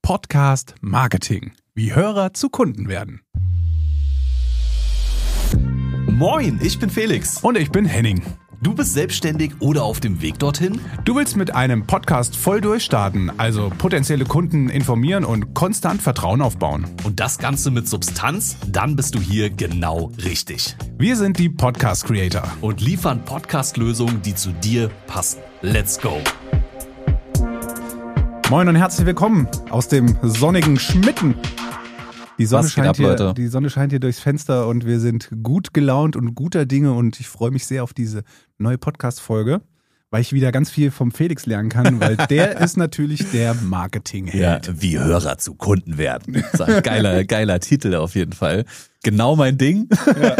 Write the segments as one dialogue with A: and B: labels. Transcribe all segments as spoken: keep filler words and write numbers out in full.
A: Podcast Marketing. Wie Hörer zu Kunden werden.
B: Moin, ich bin Felix.
A: Und ich bin Henning.
B: Du bist selbstständig oder auf dem Weg dorthin?
A: Du willst mit einem Podcast voll durchstarten, also potenzielle Kunden informieren und konstant Vertrauen aufbauen.
B: Und das Ganze mit Substanz? Dann bist du hier genau richtig.
A: Wir sind die Podcast Creator
B: und liefern Podcast-Lösungen, die zu dir passen. Let's go!
A: Moin und herzlich willkommen aus dem sonnigen Schmitten. Die Sonne,
B: Was geht
A: scheint
B: ab,
A: hier,
B: Leute?
A: die Sonne scheint hier durchs Fenster und wir sind gut gelaunt und guter Dinge und ich freue mich sehr auf diese neue Podcast-Folge, weil ich wieder ganz viel vom Felix lernen kann, weil der ist natürlich der Marketing-Held.
B: Ja, wie Hörer zu Kunden werden. Das ist ein geiler, geiler Titel auf jeden Fall. Genau mein Ding. Ja.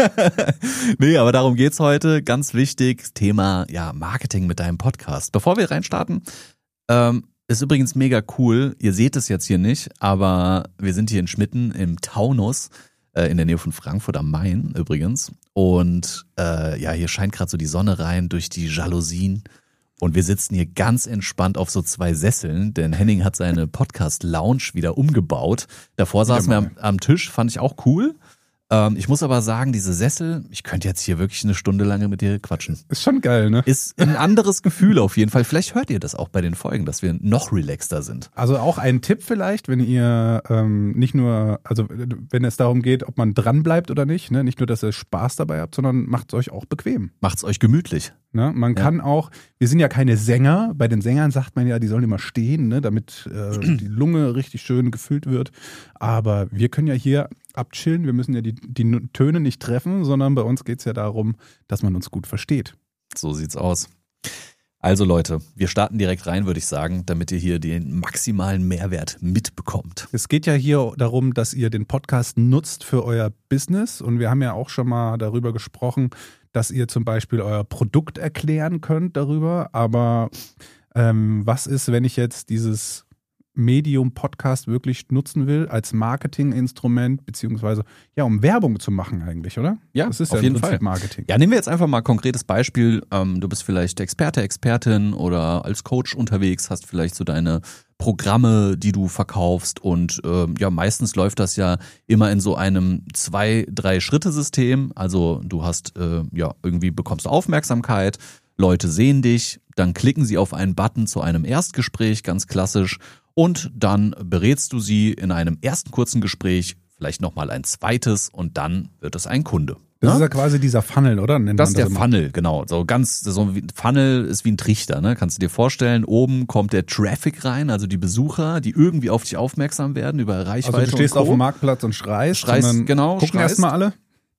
B: Nee, aber darum geht's heute. Ganz wichtig, Thema ja Marketing mit deinem Podcast. Bevor wir reinstarten, ähm, ist übrigens mega cool. Ihr seht es jetzt hier nicht, aber wir sind hier in Schmitten im Taunus, äh, in der Nähe von Frankfurt am Main übrigens. Und äh, ja, hier scheint gerade so die Sonne rein durch die Jalousien. Und wir sitzen hier ganz entspannt auf so zwei Sesseln, denn Henning hat seine Podcast-Lounge wieder umgebaut. Davor saßen wir am, am Tisch, fand ich auch cool. Ähm, ich muss aber sagen, diese Sessel, ich könnte jetzt hier wirklich eine Stunde lange mit dir quatschen.
A: Ist schon geil, ne?
B: Ist ein anderes Gefühl auf jeden Fall. Vielleicht hört ihr das auch bei den Folgen, dass wir noch relaxter sind.
A: Also auch ein Tipp vielleicht, wenn ihr ähm, nicht nur, also wenn es darum geht, ob man dran bleibt oder nicht, ne? Nicht nur, dass ihr Spaß dabei habt, sondern macht es euch auch bequem.
B: Macht's euch gemütlich.
A: Ne? Man
B: Ja.
A: kann auch, wir sind ja keine Sänger, bei den Sängern sagt man ja, die sollen immer stehen, ne? Damit äh, die Lunge richtig schön gefüllt wird. Aber wir können ja hier abchillen, wir müssen ja die, die Töne nicht treffen, sondern bei uns geht es ja darum, dass man uns gut versteht.
B: So sieht's aus. Also Leute, wir starten direkt rein, würde ich sagen, damit ihr hier den maximalen Mehrwert mitbekommt.
A: Es geht ja hier darum, dass ihr den Podcast nutzt für euer Business und wir haben ja auch schon mal darüber gesprochen, dass ihr zum Beispiel euer Produkt erklären könnt darüber, aber ähm, was ist, wenn ich jetzt dieses Medium-Podcast wirklich nutzen will als Marketinginstrument, beziehungsweise ja, um Werbung zu machen eigentlich, oder?
B: Ja,
A: das ist
B: auf
A: ja
B: jeden
A: im Prinzip
B: Fall.
A: Marketing.
B: Ja, nehmen wir jetzt einfach mal ein konkretes Beispiel. Ähm, du bist vielleicht Experte, Expertin oder als Coach unterwegs, hast vielleicht so deine Programme, die du verkaufst und ähm, ja, meistens läuft das ja immer in so einem zwei-, drei-Schritte-System. Also du hast äh, ja irgendwie bekommst du Aufmerksamkeit, Leute sehen dich, dann klicken sie auf einen Button zu einem Erstgespräch, ganz klassisch, und dann berätst du sie in einem ersten kurzen Gespräch, vielleicht nochmal ein zweites und dann wird es ein Kunde.
A: Das
B: Ja?
A: ist ja quasi dieser Funnel, oder? Nennt
B: Das
A: man
B: ist der
A: immer.
B: Funnel, genau. So ganz, so wie ein Funnel ist wie ein Trichter, ne? Kannst du dir vorstellen, oben kommt der Traffic rein, also die Besucher, die irgendwie auf dich aufmerksam werden über Reichweite.
A: Also du stehst
B: und Co.
A: auf dem Marktplatz und schreist,
B: Schreist,
A: und dann
B: genau,
A: gucken
B: schreist.
A: erstmal alle.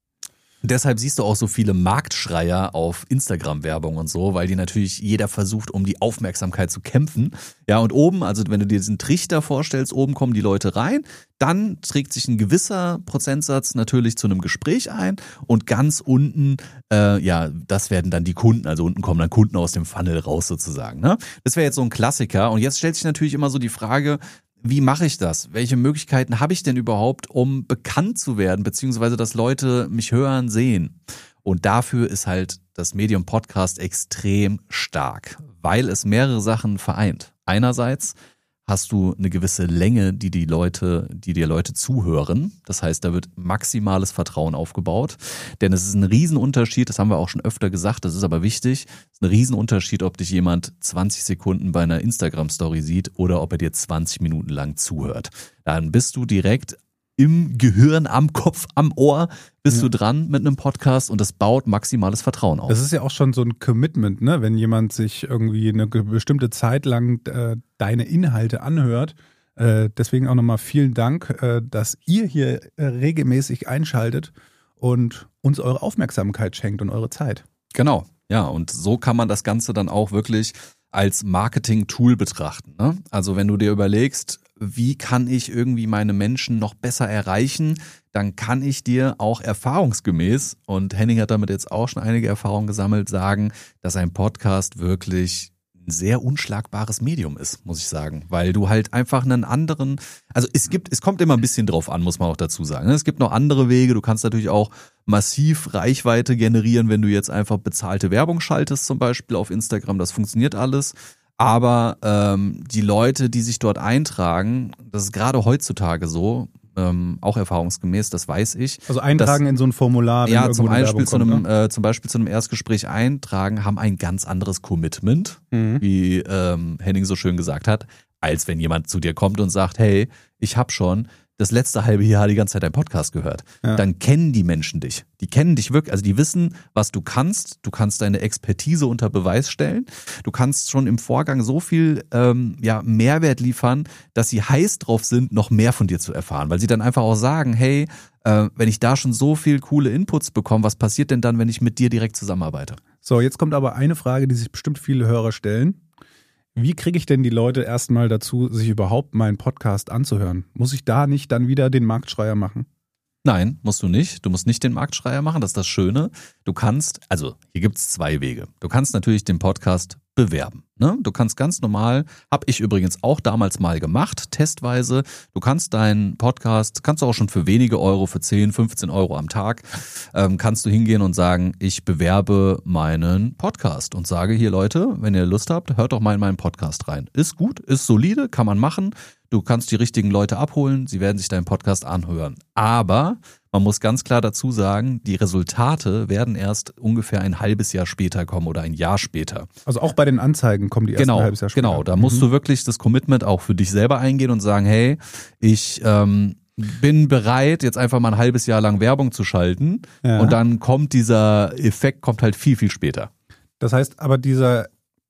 B: Deshalb siehst du auch so viele Marktschreier auf Instagram-Werbung und so, weil die natürlich jeder versucht, um die Aufmerksamkeit zu kämpfen. Ja, und oben, also wenn du dir diesen Trichter vorstellst, oben kommen die Leute rein, dann trägt sich ein gewisser Prozentsatz natürlich zu einem Gespräch ein und ganz unten, äh, ja, das werden dann die Kunden, also unten kommen dann Kunden aus dem Funnel raus sozusagen. Ne? Das wäre jetzt so ein Klassiker. Und jetzt stellt sich natürlich immer so die Frage, wie mache ich das? Welche Möglichkeiten habe ich denn überhaupt, um bekannt zu werden, beziehungsweise dass Leute mich hören, sehen? Und dafür ist halt das Medium Podcast extrem stark, weil es mehrere Sachen vereint. Einerseits hast du eine gewisse Länge, die die Leute, die dir Leute zuhören. Das heißt, da wird maximales Vertrauen aufgebaut. Denn es ist ein Riesenunterschied, das haben wir auch schon öfter gesagt, das ist aber wichtig, es ist ein Riesenunterschied, ob dich jemand zwanzig Sekunden bei einer Instagram-Story sieht oder ob er dir zwanzig Minuten lang zuhört. Dann bist du direkt im Gehirn, am Kopf, am Ohr bist
A: Ja.
B: du dran mit einem Podcast und das baut maximales Vertrauen auf.
A: Das ist ja auch schon so ein Commitment, ne? Wenn jemand sich irgendwie eine ge- bestimmte Zeit lang äh, deine Inhalte anhört. Äh, deswegen auch nochmal vielen Dank, äh, dass ihr hier äh, regelmäßig einschaltet und uns eure Aufmerksamkeit schenkt und eure Zeit.
B: Genau, ja, und so kann man das Ganze dann auch wirklich als Marketing-Tool betrachten. Ne? Also wenn du dir überlegst, wie kann ich irgendwie meine Menschen noch besser erreichen, dann kann ich dir auch erfahrungsgemäß, und Henning hat damit jetzt auch schon einige Erfahrungen gesammelt, sagen, dass ein Podcast wirklich ein sehr unschlagbares Medium ist, muss ich sagen, weil du halt einfach einen anderen, also es gibt, es kommt immer ein bisschen drauf an, muss man auch dazu sagen. Es gibt noch andere Wege, du kannst natürlich auch massiv Reichweite generieren, wenn du jetzt einfach bezahlte Werbung schaltest, zum Beispiel auf Instagram, das funktioniert alles. Aber ähm, die Leute, die sich dort eintragen, das ist gerade heutzutage so, ähm, auch erfahrungsgemäß, das weiß ich.
A: Also eintragen dass, in so ein Formular, wenn
B: ja,
A: irgendwo
B: zum
A: eine
B: Beispiel
A: Werbung
B: zu einem,
A: kommt, ne?
B: äh, zum Beispiel zu einem Erstgespräch eintragen, haben ein ganz anderes Commitment,
A: Mhm.
B: wie ähm, Henning so schön gesagt hat, als wenn jemand zu dir kommt und sagt, hey, ich habe schon das letzte halbe Jahr die ganze Zeit deinen Podcast gehört.
A: Ja.
B: Dann kennen die Menschen dich. Die kennen dich wirklich, also die wissen, was du kannst. Du kannst deine Expertise unter Beweis stellen. Du kannst schon im Vorgang so viel ähm, ja, Mehrwert liefern, dass sie heiß drauf sind, noch mehr von dir zu erfahren. Weil sie dann einfach auch sagen, hey, äh, wenn ich da schon so viel coole Inputs bekomme, was passiert denn dann, wenn ich mit dir direkt zusammenarbeite?
A: So, jetzt kommt aber eine Frage, die sich bestimmt viele Hörer stellen. Wie kriege ich denn die Leute erstmal dazu, sich überhaupt meinen Podcast anzuhören? Muss ich da nicht dann wieder den Marktschreier machen?
B: Nein, musst du nicht. Du musst nicht den Marktschreier machen, das ist das Schöne. Du kannst, also hier gibt es zwei Wege. Du kannst natürlich den Podcast bewerben. Ne? Du kannst ganz normal, habe ich übrigens auch damals mal gemacht, testweise. Du kannst deinen Podcast, kannst du auch schon für wenige Euro, für zehn, fünfzehn Euro am Tag, ähm, kannst du hingehen und sagen, ich bewerbe meinen Podcast und sage hier, Leute, wenn ihr Lust habt, hört doch mal in meinen Podcast rein. Ist gut, ist solide, kann man machen. Du kannst die richtigen Leute abholen, sie werden sich deinen Podcast anhören. Aber man muss ganz klar dazu sagen, die Resultate werden erst ungefähr ein halbes Jahr später kommen oder ein Jahr später.
A: Also auch bei den Anzeigen kommen die erst
B: genau,
A: ein halbes Jahr später.
B: Genau, da musst
A: mhm.
B: du wirklich das Commitment auch für dich selber eingehen und sagen, hey, ich ähm, bin bereit, jetzt einfach mal ein halbes Jahr lang Werbung zu schalten.
A: Ja.
B: Und dann kommt dieser Effekt, kommt halt viel, viel später.
A: Das heißt aber dieser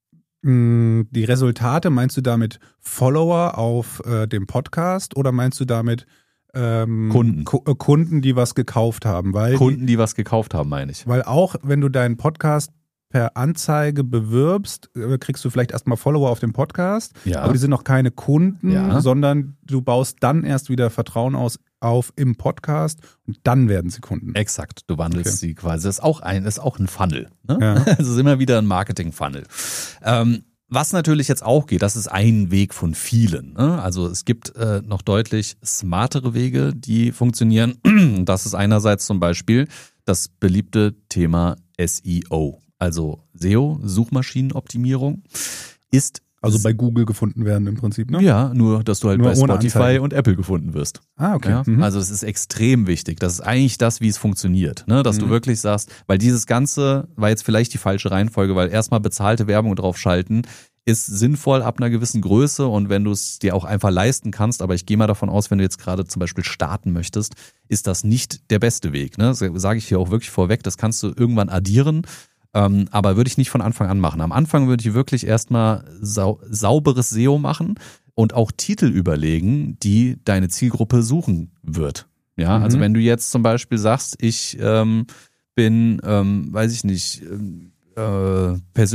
A: die Resultate, meinst du damit Follower auf äh, dem Podcast oder meinst du damit ähm,
B: Kunden.
A: Ku- äh, Kunden, die was gekauft haben? Weil
B: Kunden,
A: die,
B: die was gekauft haben, meine ich.
A: Weil auch wenn du deinen Podcast per Anzeige bewirbst, äh, kriegst du vielleicht erstmal Follower auf dem Podcast,
B: Ja.
A: aber die sind noch keine Kunden,
B: Ja.
A: sondern du baust dann erst wieder Vertrauen aus, auf im Podcast und dann werden sie Kunden.
B: Exakt, du wandelst
A: Okay.
B: sie quasi. Das ist auch ein, das ist auch ein Funnel. Ne?
A: Ja.
B: Das ist immer wieder ein Marketing-Funnel. Ähm, was natürlich jetzt auch geht, das ist ein Weg von vielen. Ne? Also es gibt äh, noch deutlich smartere Wege, die funktionieren. Das ist einerseits zum Beispiel das beliebte Thema S E O. Also S E O, Suchmaschinenoptimierung, ist
A: Also bei Google gefunden werden im Prinzip, ne?
B: ja, nur dass du halt
A: Nur
B: bei
A: ohne
B: Spotify
A: Anzeige.
B: und Apple gefunden wirst.
A: Ah, okay.
B: Ja,
A: Mhm.
B: also es ist extrem wichtig. Das ist eigentlich das, wie es funktioniert. Ne? Dass
A: Mhm.
B: du wirklich sagst, weil dieses Ganze war jetzt vielleicht die falsche Reihenfolge, weil erstmal bezahlte Werbung drauf schalten ist sinnvoll ab einer gewissen Größe und wenn du es dir auch einfach leisten kannst, aber ich gehe mal davon aus, wenn du jetzt gerade zum Beispiel starten möchtest, ist das nicht der beste Weg. Ne? Das sage ich hier auch wirklich vorweg, das kannst du irgendwann addieren. Ähm, aber würde ich nicht von Anfang an machen. Am Anfang würde ich wirklich erstmal sau- sauberes S E O machen und auch Titel überlegen, die deine Zielgruppe suchen wird. Ja,
A: Mhm.
B: also wenn du jetzt zum Beispiel sagst, ich ähm, bin, ähm, weiß ich nicht, ähm, äh,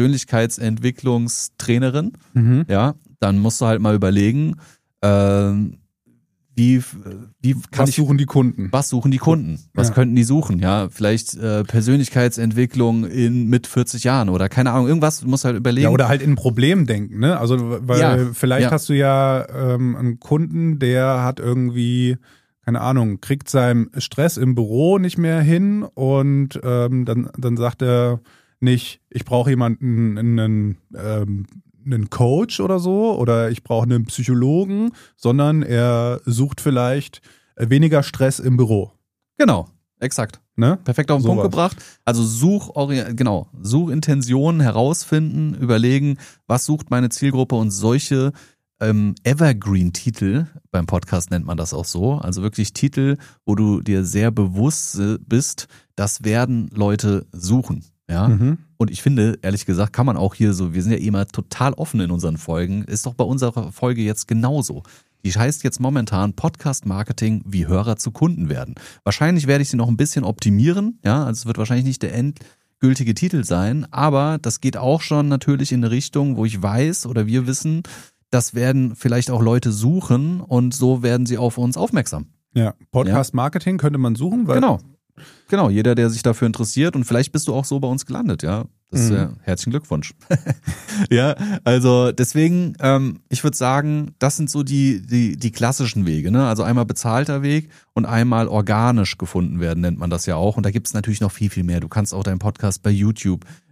B: Persönlichkeitsentwicklungstrainerin,
A: Mhm.
B: ja, dann musst du halt mal überlegen, ähm, wie, wie kann
A: Was
B: ich
A: suchen die Kunden?
B: was suchen die Kunden? Was
A: Ja.
B: könnten die suchen? Ja, vielleicht äh, Persönlichkeitsentwicklung in mit vierzig Jahren oder keine Ahnung, irgendwas, du musst halt überlegen.
A: Ja, oder halt in ein Problem denken, ne? Also, weil
B: Ja,
A: vielleicht
B: ja.
A: hast du ja ähm, einen Kunden, der hat irgendwie, keine Ahnung, kriegt seinen Stress im Büro nicht mehr hin und ähm, dann, dann sagt er nicht, ich brauche jemanden, einen, ähm, einen Coach oder so oder ich brauche einen Psychologen, sondern er sucht vielleicht weniger Stress im Büro.
B: Genau, exakt.
A: Ne?
B: Perfekt auf den
A: Sowas.
B: Punkt gebracht. Also Such, genau, Suchintentionen herausfinden, überlegen, was sucht meine Zielgruppe und solche ähm, Evergreen-Titel, beim Podcast nennt man das auch so, also wirklich Titel, wo du dir sehr bewusst äh, bist, das werden Leute suchen. Ja,
A: Mhm.
B: und ich finde, ehrlich gesagt, kann man auch hier so, wir sind ja immer total offen in unseren Folgen, ist doch bei unserer Folge jetzt genauso. Die heißt jetzt momentan Podcast Marketing, wie Hörer zu Kunden werden. Wahrscheinlich werde ich sie noch ein bisschen optimieren, ja, also es wird wahrscheinlich nicht der endgültige Titel sein, aber das geht auch schon natürlich in eine Richtung, wo ich weiß oder wir wissen, das werden vielleicht auch Leute suchen und so werden sie auf uns aufmerksam.
A: Ja, Podcast Marketing könnte man suchen, weil
B: Genau. Genau, jeder, der sich dafür interessiert und vielleicht bist du auch so bei uns gelandet, ja. Das ist
A: Mhm.
B: ja herzlichen Glückwunsch. Ja, also deswegen, ähm, ich würde sagen, das sind so die, die, die klassischen Wege, ne? Also einmal bezahlter Weg und einmal organisch gefunden werden, nennt man das ja auch. Und da gibt es natürlich noch viel, viel mehr. Du kannst auch deinen Podcast bei YouTube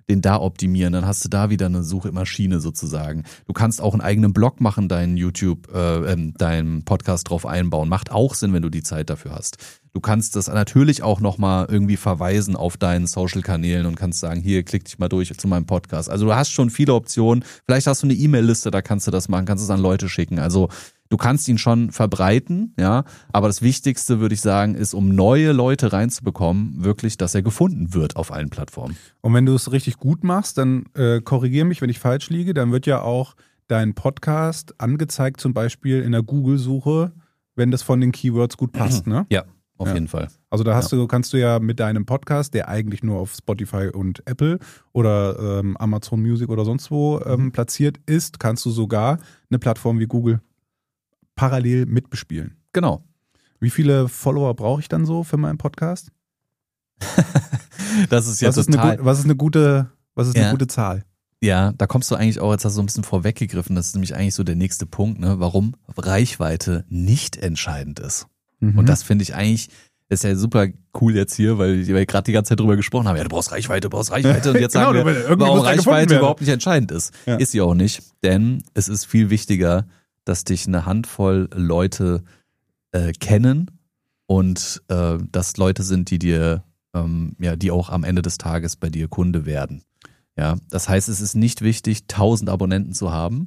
B: den da optimieren, dann hast du da wieder eine Suchmaschine sozusagen. Du kannst auch einen eigenen Blog machen, deinen YouTube, äh, deinen Podcast drauf einbauen. Macht auch Sinn, wenn du die Zeit dafür hast. Du kannst das natürlich auch nochmal irgendwie verweisen auf deinen Social-Kanälen und kannst sagen, hier, klick dich mal durch zu meinem Podcast. Also du hast schon viele Optionen. Vielleicht hast du eine E-Mail-Liste, da kannst du das machen, kannst es an Leute schicken. Also du kannst ihn schon verbreiten, ja, aber das Wichtigste, würde ich sagen, ist, um neue Leute reinzubekommen, wirklich, dass er gefunden wird auf allen Plattformen.
A: Und wenn du es richtig gut machst, dann äh, korrigiere mich, wenn ich falsch liege, dann wird ja auch dein Podcast angezeigt, zum Beispiel in der Google-Suche, wenn das von den Keywords gut passt, ne?
B: Ja, auf
A: ja.
B: jeden Fall.
A: Also da hast
B: ja.
A: du, kannst du ja mit deinem Podcast, der eigentlich nur auf Spotify und Apple oder ähm, Amazon Music oder sonst wo ähm, platziert ist, kannst du sogar eine Plattform wie Google parallel mitbespielen.
B: Genau.
A: Wie viele Follower brauche ich dann so für meinen Podcast?
B: Das ist ja
A: was
B: total...
A: Ist eine, was ist eine gute, was ist
B: ja.
A: eine gute Zahl?
B: Ja, da kommst du eigentlich auch, jetzt hast du so ein bisschen vorweggegriffen, das ist nämlich eigentlich so der nächste Punkt, ne, warum Reichweite nicht entscheidend ist. Mhm. Und das finde ich eigentlich, das ist ja super cool jetzt hier, weil wir gerade die ganze Zeit drüber gesprochen haben, ja, du brauchst Reichweite, du brauchst Reichweite und jetzt
A: genau,
B: sagen wir, warum Reichweite überhaupt nicht entscheidend ist. Ja. Ist sie auch nicht, denn es ist viel wichtiger, dass dich eine Handvoll Leute äh, kennen und äh, dass Leute sind, die dir, ähm, ja, die auch am Ende des Tages bei dir Kunde werden. Ja, das heißt, es ist nicht wichtig, tausend Abonnenten zu haben.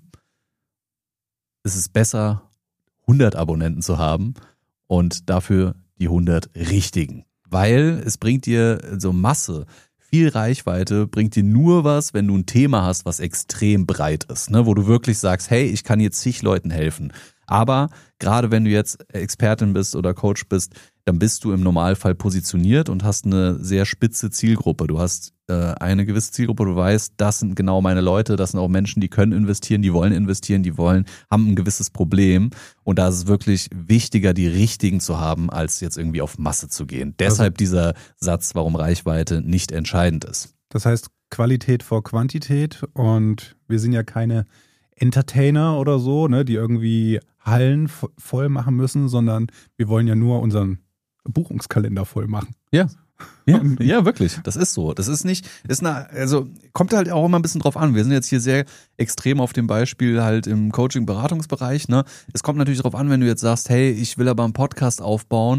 B: Es ist besser, hundert Abonnenten zu haben und dafür die hundert richtigen. Weil es bringt dir so Masse, viel Reichweite, bringt dir nur was, wenn du ein Thema hast, was extrem breit ist, ne? Wo du wirklich sagst, hey, ich kann jetzt zig Leuten helfen. Aber gerade wenn du jetzt Expertin bist oder Coach bist, dann bist du im Normalfall positioniert und hast eine sehr spitze Zielgruppe. Du hast äh, eine gewisse Zielgruppe, du weißt, das sind genau meine Leute, das sind auch Menschen, die können investieren, die wollen investieren, die wollen, haben ein gewisses Problem. Und da ist es wirklich wichtiger, die richtigen zu haben, als jetzt irgendwie auf Masse zu gehen. Deshalb also, dieser Satz, warum Reichweite nicht entscheidend ist.
A: Das heißt Qualität vor Quantität und wir sind ja keine Entertainer oder so, ne, die irgendwie Hallen voll machen müssen, sondern wir wollen ja nur unseren Buchungskalender voll machen.
B: Ja. Ja, ja, wirklich. Das ist so. Das ist nicht, ist eine, also kommt halt auch immer ein bisschen drauf an. Wir sind jetzt hier sehr extrem auf dem Beispiel halt im Coaching-Beratungsbereich, ne? Es kommt natürlich drauf an, wenn du jetzt sagst, hey, ich will aber einen Podcast aufbauen,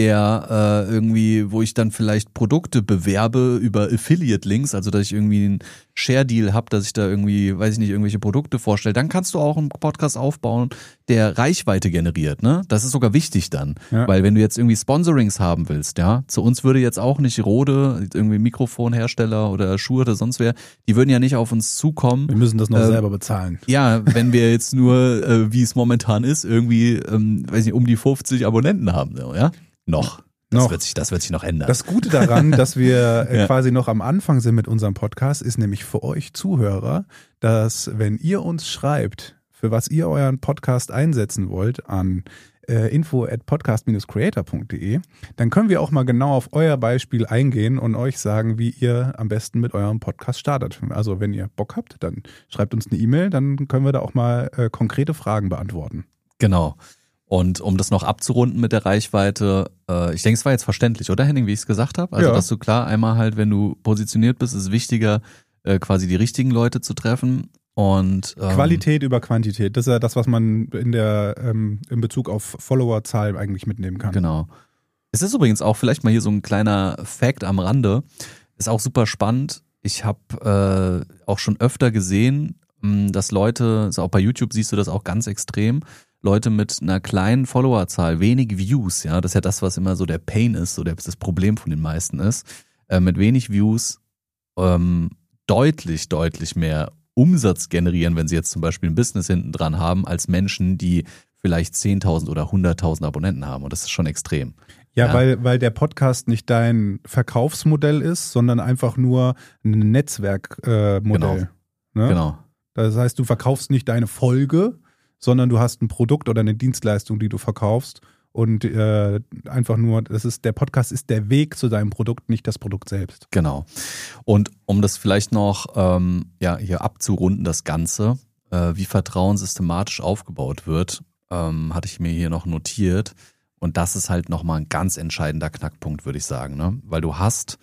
B: der äh, irgendwie, wo ich dann vielleicht Produkte bewerbe über Affiliate-Links, also dass ich irgendwie einen Share-Deal habe, dass ich da irgendwie, weiß ich nicht, irgendwelche Produkte vorstelle, dann kannst du auch einen Podcast aufbauen, der Reichweite generiert, ne? Das ist sogar wichtig dann, ja. Weil wenn du jetzt irgendwie Sponsorings haben willst, ja, zu uns würde jetzt auch nicht Rode, irgendwie Mikrofonhersteller oder Shure oder sonst wer, die würden ja nicht auf uns zukommen.
A: Wir müssen das noch äh, selber bezahlen.
B: Ja, wenn wir jetzt nur, äh, wie es momentan ist, irgendwie, ähm, weiß nicht, um die fünfzig Abonnenten haben, ja? Noch. Das, noch. Wird sich, das wird sich noch ändern.
A: Das Gute daran, dass wir ja. quasi noch am Anfang sind mit unserem Podcast, ist nämlich für euch Zuhörer, dass wenn ihr uns schreibt, für was ihr euren Podcast einsetzen wollt, an äh, info at podcast dash creator punkt de, dann können wir auch mal genau auf euer Beispiel eingehen und euch sagen, wie ihr am besten mit eurem Podcast startet. Also wenn ihr Bock habt, dann schreibt uns eine E-Mail, dann können wir da auch mal äh, konkrete Fragen beantworten.
B: Genau. Und um das noch abzurunden mit der Reichweite, äh, ich denke, es war jetzt verständlich, oder Henning, wie ich es gesagt habe? Also, ja. Dass du klar, einmal halt, wenn du positioniert bist, ist es wichtiger, äh, quasi die richtigen Leute zu treffen. Und ähm,
A: Qualität über Quantität, das ist ja das, was man in der ähm, in Bezug auf Followerzahl eigentlich mitnehmen kann.
B: Genau. Es ist übrigens auch vielleicht mal hier so ein kleiner Fact am Rande, ist auch super spannend. Ich habe äh, auch schon öfter gesehen, mh, dass Leute, also auch bei YouTube siehst du das auch ganz extrem, Leute mit einer kleinen Followerzahl, wenig Views, ja, das ist ja das, was immer so der Pain ist, so der, das Problem von den meisten ist, äh, mit wenig Views ähm, deutlich, deutlich mehr Umsatz generieren, wenn sie jetzt zum Beispiel ein Business hinten dran haben, als Menschen, die vielleicht zehntausend oder hunderttausend Abonnenten haben. Und das ist schon extrem.
A: Ja, ja, Weil, weil der Podcast nicht dein Verkaufsmodell ist, sondern einfach nur ein Netzwerkmodell. Äh,
B: genau.
A: Ne?
B: genau.
A: Das heißt, du verkaufst nicht deine Folge, sondern du hast ein Produkt oder eine Dienstleistung, die du verkaufst und äh, einfach nur, das ist, der Podcast ist der Weg zu deinem Produkt, nicht das Produkt selbst.
B: Genau. Und um das vielleicht noch ähm, ja, hier abzurunden, das Ganze, äh, wie Vertrauen systematisch aufgebaut wird, ähm, hatte ich mir hier noch notiert und das ist halt nochmal ein ganz entscheidender Knackpunkt, würde ich sagen, ne? Weil du hast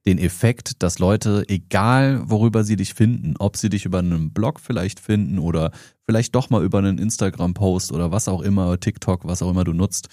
B: den Effekt, dass Leute, egal worüber sie dich finden, ob sie dich über einen Blog vielleicht finden oder vielleicht doch mal über einen Instagram-Post oder was auch immer, TikTok, was auch immer du nutzt.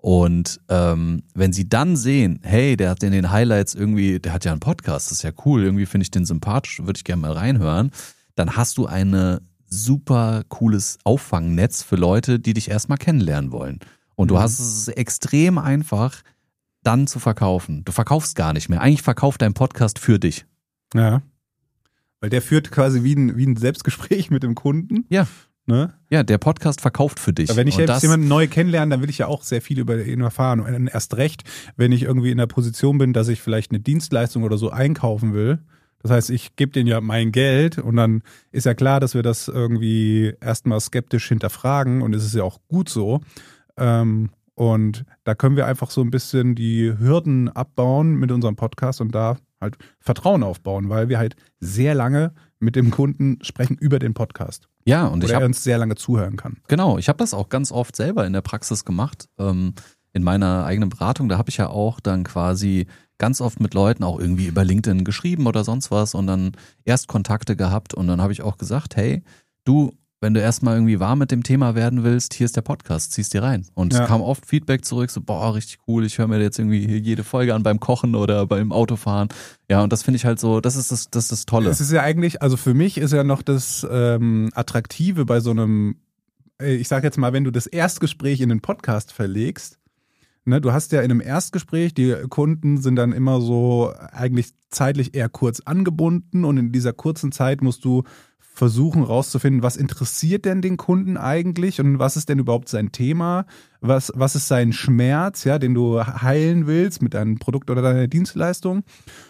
B: Und ähm, wenn sie dann sehen, hey, der hat in den Highlights irgendwie, der hat ja einen Podcast, das ist ja cool, irgendwie finde ich den sympathisch, würde ich gerne mal reinhören, dann hast du eine super cooles Auffangnetz für Leute, die dich erstmal kennenlernen wollen. Und du mhm. hast es extrem einfach, dann zu verkaufen. Du verkaufst gar nicht mehr. Eigentlich verkauft dein Podcast für dich.
A: Ja. Weil der führt quasi wie ein, wie ein Selbstgespräch mit dem Kunden.
B: Ja.
A: Ne?
B: Ja, der Podcast verkauft für dich.
A: Aber wenn ich
B: und
A: jetzt
B: das,
A: jemanden neu kennenlerne, dann will ich ja auch sehr viel über ihn erfahren. Und erst recht, wenn ich irgendwie in der Position bin, dass ich vielleicht eine Dienstleistung oder so einkaufen will. Das heißt, ich gebe denen ja mein Geld und dann ist ja klar, dass wir das irgendwie erstmal skeptisch hinterfragen und es ist ja auch gut so. Ähm, Und da können wir einfach so ein bisschen die Hürden abbauen mit unserem Podcast und da halt Vertrauen aufbauen, weil wir halt sehr lange mit dem Kunden sprechen über den Podcast.
B: Ja, und
A: Oder
B: ich hab,
A: er uns sehr lange zuhören kann.
B: Genau, ich habe das auch ganz oft selber in der Praxis gemacht. Ähm, in meiner eigenen Beratung, da habe ich ja auch dann quasi ganz oft mit Leuten auch irgendwie über LinkedIn geschrieben oder sonst was und dann erst Kontakte gehabt und dann habe ich auch gesagt, hey, du, wenn du erstmal irgendwie warm mit dem Thema werden willst, hier ist der Podcast, ziehst dir rein. Und ja. es kam oft Feedback zurück, so, boah, richtig cool, ich höre mir jetzt irgendwie jede Folge an beim Kochen oder beim Autofahren. Ja, und das finde ich halt so, das ist das, das ist das Tolle.
A: Es ist ja eigentlich, also für mich ist ja noch das ähm, Attraktive bei so einem, ich sag jetzt mal, wenn du das Erstgespräch in den Podcast verlegst, ne, du hast ja in einem Erstgespräch, die Kunden sind dann immer so eigentlich zeitlich eher kurz angebunden und in dieser kurzen Zeit musst du versuchen rauszufinden, was interessiert denn den Kunden eigentlich und was ist denn überhaupt sein Thema, was, was ist sein Schmerz, ja, den du heilen willst mit deinem Produkt oder deiner Dienstleistung.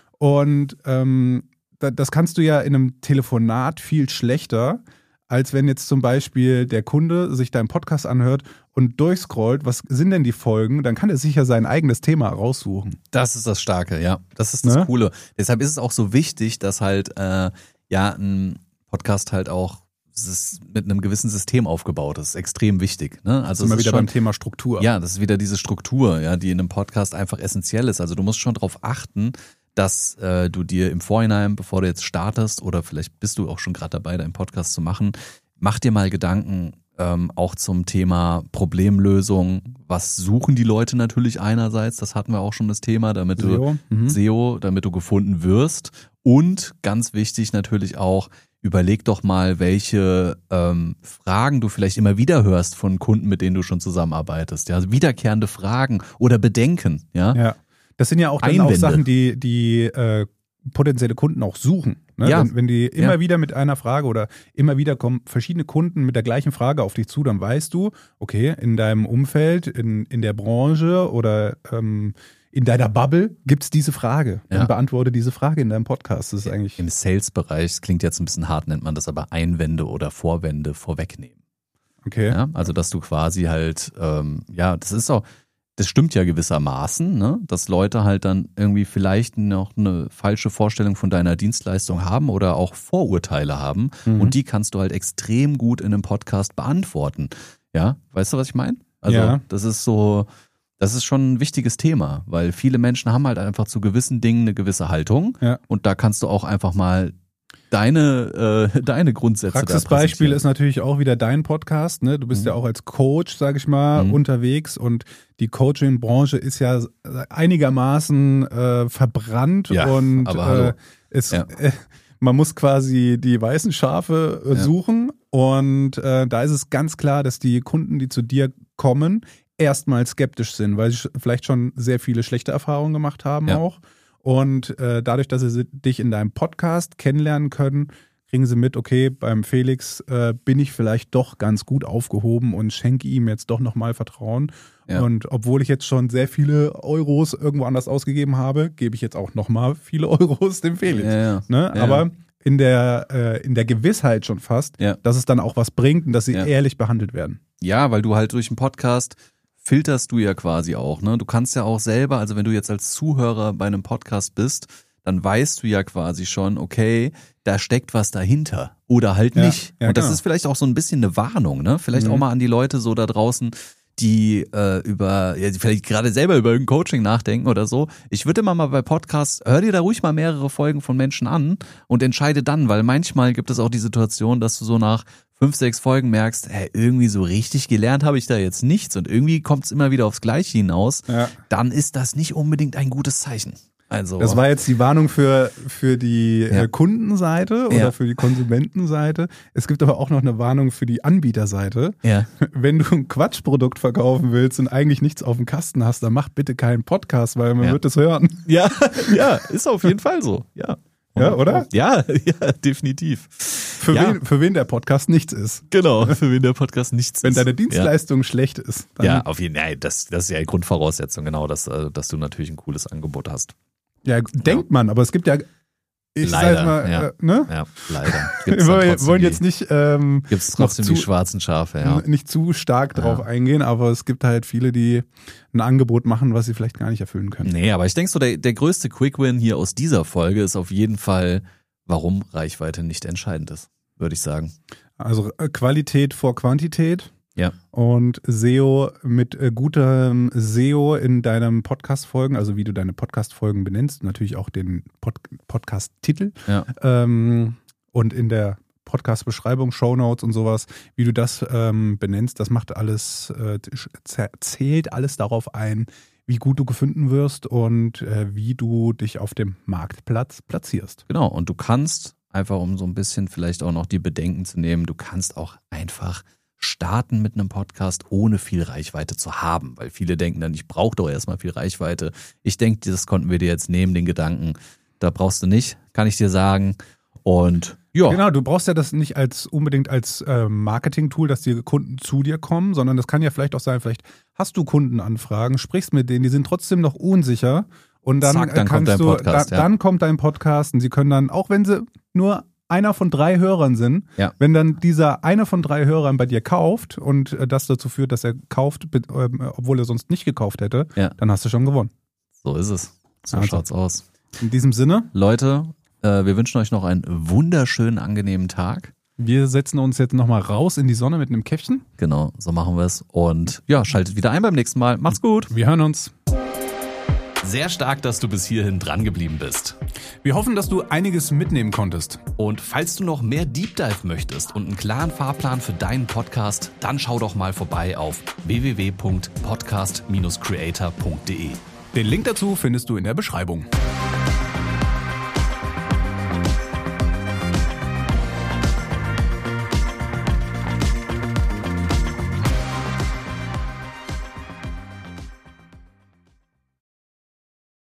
A: Und ähm, das kannst du ja in einem Telefonat viel schlechter, als wenn jetzt zum Beispiel der Kunde sich deinen Podcast anhört und durchscrollt, was sind denn die Folgen, dann kann er sich ja sein eigenes Thema raussuchen.
B: Das ist das Starke, ja. Das ist das ne? Coole. Deshalb ist es auch so wichtig, dass halt äh, ja ein Podcast halt auch mit einem gewissen System aufgebaut ist. Extrem wichtig. Ne? Also
A: immer
B: es ist
A: wieder
B: schon,
A: beim Thema Struktur.
B: Ja, das ist wieder diese Struktur, ja, die in einem Podcast einfach essentiell ist. Also du musst schon darauf achten, dass äh, du dir im Vorhinein, bevor du jetzt startest oder vielleicht bist du auch schon gerade dabei, deinen Podcast zu machen, mach dir mal Gedanken ähm, auch zum Thema Problemlösung. Was suchen die Leute natürlich einerseits, das hatten wir auch schon das Thema, damit du S E O, mhm. S E O, damit du gefunden wirst. Und ganz wichtig natürlich auch, überleg doch mal, welche ähm, Fragen du vielleicht immer wieder hörst von Kunden, mit denen du schon zusammenarbeitest. Ja, also wiederkehrende Fragen oder Bedenken. Ja,
A: ja. Das sind ja auch dann auch Sachen, die, die äh, potenzielle Kunden auch suchen. Ne?
B: Ja.
A: Wenn, wenn die immer
B: Ja.
A: wieder mit einer Frage oder immer wieder kommen verschiedene Kunden mit der gleichen Frage auf dich zu, dann weißt du, okay, in deinem Umfeld, in, in der Branche oder ähm, in deiner Bubble gibt es diese Frage. Dann
B: Ja.
A: beantworte diese Frage in deinem Podcast. Das ist eigentlich
B: Im Sales-Bereich, das klingt jetzt ein bisschen hart, nennt man das aber Einwände oder Vorwände vorwegnehmen.
A: okay.
B: Ja? Also dass du quasi halt, ähm, ja, das ist auch, das stimmt ja gewissermaßen, ne? Dass Leute halt dann irgendwie vielleicht noch eine falsche Vorstellung von deiner Dienstleistung haben oder auch Vorurteile haben
A: Mhm.
B: und die kannst du halt extrem gut in einem Podcast beantworten. Ja, weißt du, was ich meine? Also
A: Ja.
B: das ist so, das ist schon ein wichtiges Thema, weil viele Menschen haben halt einfach zu gewissen Dingen eine gewisse Haltung
A: Ja.
B: und da kannst du auch einfach mal deine, äh, deine Grundsätze da
A: Praxisbeispiel
B: präsentieren.
A: ist natürlich auch wieder dein Podcast. Ne? Du bist
B: Mhm.
A: ja auch als Coach, sag ich mal,
B: Mhm.
A: unterwegs und die Coaching-Branche ist ja einigermaßen äh, verbrannt
B: Ja,
A: und
B: aber hallo.
A: äh, es,
B: Ja.
A: äh, man muss quasi die weißen Schafe äh,
B: Ja.
A: suchen und äh, da ist es ganz klar, dass die Kunden, die zu dir kommen, erstmal skeptisch sind, weil sie vielleicht schon sehr viele schlechte Erfahrungen gemacht haben
B: Ja.
A: auch. Und äh, dadurch, dass sie dich in deinem Podcast kennenlernen können, kriegen sie mit, okay, beim Felix äh, bin ich vielleicht doch ganz gut aufgehoben und schenke ihm jetzt doch nochmal Vertrauen.
B: Ja.
A: Und obwohl ich jetzt schon sehr viele Euros irgendwo anders ausgegeben habe, gebe ich jetzt auch nochmal viele Euros dem Felix.
B: Ja, ja.
A: Ne?
B: Ja.
A: Aber in der, äh, in der Gewissheit schon fast,
B: Ja.
A: dass es dann auch was bringt und dass sie
B: Ja.
A: ehrlich behandelt werden.
B: Ja, weil du halt durch einen Podcast filterst du ja quasi auch, ne? Du kannst ja auch selber, also wenn du jetzt als Zuhörer bei einem Podcast bist, dann weißt du ja quasi schon, okay, da steckt was dahinter oder halt
A: Ja,
B: nicht.
A: ja,
B: Und das
A: genau.
B: ist vielleicht auch so ein bisschen eine Warnung, ne? Vielleicht
A: Mhm.
B: auch mal an die Leute so da draußen, die äh, über, ja, die vielleicht gerade selber über irgendein Coaching nachdenken oder so. Ich würde immer mal bei Podcasts, hör dir da ruhig mal mehrere Folgen von Menschen an und entscheide dann, weil manchmal gibt es auch die Situation, dass du so nach fünf, sechs Folgen merkst, hey, irgendwie so richtig gelernt habe ich da jetzt nichts und irgendwie kommt es immer wieder aufs Gleiche hinaus.
A: Ja.
B: Dann ist das nicht unbedingt ein gutes Zeichen. Also,
A: das war jetzt die Warnung für, für die
B: Ja.
A: äh, Kundenseite oder
B: Ja.
A: für die Konsumentenseite. Es gibt aber auch noch eine Warnung für die Anbieterseite.
B: ja.
A: Wenn du ein Quatschprodukt verkaufen willst und eigentlich nichts auf dem Kasten hast, dann mach bitte keinen Podcast, weil man
B: Ja.
A: wird es hören.
B: Ja, ja, ist auf jeden Fall so. Ja.
A: Ja, oder?
B: Ja, ja, definitiv.
A: Für,
B: Ja.
A: wen, für wen der Podcast nichts ist.
B: Genau, für wen der Podcast nichts
A: Wenn
B: ist.
A: deine Dienstleistung schlecht ist, dann
B: Ja, ja, auf jeden Fall. Das, das ist ja die Grundvoraussetzung, genau, dass, äh, dass du natürlich ein cooles Angebot hast.
A: ja, denkt man, aber es gibt ja, ich
B: Leider,
A: sag mal,
B: ja.
A: äh, ne?
B: Ja, leider.
A: Wir
B: Gibt's dann
A: wollen
B: trotzdem
A: wollen
B: die,
A: jetzt nicht, ähm,
B: gibt's trotzdem
A: noch
B: die
A: zu-
B: schwarzen Schafe, ja.
A: n- nicht zu stark drauf
B: Ja.
A: eingehen, aber es gibt halt viele, die ein Angebot machen, was sie vielleicht gar nicht erfüllen können.
B: Nee, aber ich denke so, der, der größte Quick-Win hier aus dieser Folge ist auf jeden Fall, warum Reichweite nicht entscheidend ist, würde ich sagen.
A: Also äh, Qualität vor Quantität.
B: Ja.
A: Und S E O mit äh, gutem S E O in deinem Podcast-Folgen, also wie du deine Podcast-Folgen benennst, natürlich auch den Pod Podcast-Titel
B: Ja.
A: ähm, und in der Podcast-Beschreibung, Shownotes und sowas, wie du das ähm, benennst, das macht alles, äh, zählt alles darauf ein, wie gut du gefunden wirst und äh, wie du dich auf dem Marktplatz platzierst.
B: Genau, und du kannst einfach, um so ein bisschen vielleicht auch noch die Bedenken zu nehmen, du kannst auch einfach starten mit einem Podcast, ohne viel Reichweite zu haben, weil viele denken dann, ich brauche doch erstmal viel Reichweite. Ich denke, das konnten wir dir jetzt nehmen, den Gedanken, da brauchst du nicht, kann ich dir sagen. Und ja,
A: Genau, du brauchst ja das nicht als unbedingt als äh, Marketing-Tool, dass die Kunden zu dir kommen, sondern das kann ja vielleicht auch sein, vielleicht hast du Kundenanfragen, sprichst mit denen, die sind trotzdem noch unsicher und dann,
B: Zack, dann
A: äh,
B: kommt
A: kannst
B: dein
A: du,
B: Podcast,
A: da,
B: ja.
A: dann kommt dein Podcast und sie können dann, auch wenn sie nur einer von drei Hörern sind,
B: Ja.
A: wenn dann dieser eine von drei Hörern bei dir kauft und äh, das dazu führt, dass er kauft, be- äh, obwohl er sonst nicht gekauft hätte,
B: Ja.
A: dann hast du schon gewonnen.
B: so ist es. So
A: Also.
B: schaut's aus.
A: In diesem Sinne,
B: Leute, äh, wir wünschen euch noch einen wunderschönen, angenehmen Tag.
A: wir setzen uns jetzt nochmal raus in die Sonne mit einem Käffchen.
B: Genau, so machen wir es. Und ja, schaltet wieder ein beim nächsten Mal. Macht's gut.
A: Wir hören uns.
C: Sehr stark, dass du bis hierhin dran geblieben bist.
A: Wir hoffen, dass du einiges mitnehmen konntest.
C: Und falls du noch mehr Deep Dive möchtest und einen klaren Fahrplan für deinen Podcast, dann schau doch mal vorbei auf w w w punkt podcast Bindestrich creator punkt de.
A: Den Link dazu findest du in der Beschreibung.